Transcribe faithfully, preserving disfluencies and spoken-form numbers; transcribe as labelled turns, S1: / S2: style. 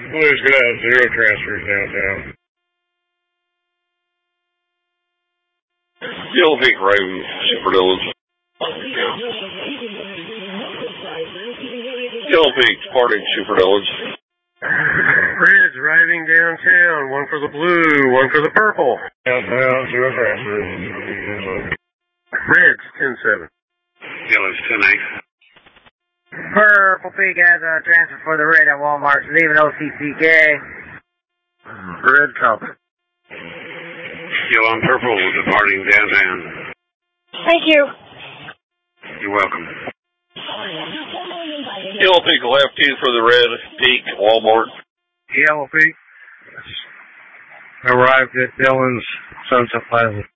S1: Blue's gonna have zero transfers downtown.
S2: Yellow Peak Raven, Super Dillons. Yellow Peak departing Super Dillons.
S1: Red's driving downtown, one for the blue, one for the purple. Downtown, zero transfers. Red's ten seven.
S2: Yellow's ten eight.
S3: Purple Peak has a transfer for the red at Walmart, leaving O C C K.
S1: Red copy.
S2: Yellow and purple departing downtown.
S3: Thank you.
S2: You're welcome. Yellow Peak left two for the red Peak Walmart.
S1: Yellow Peak arrived at Dillon's Sunset Plaza.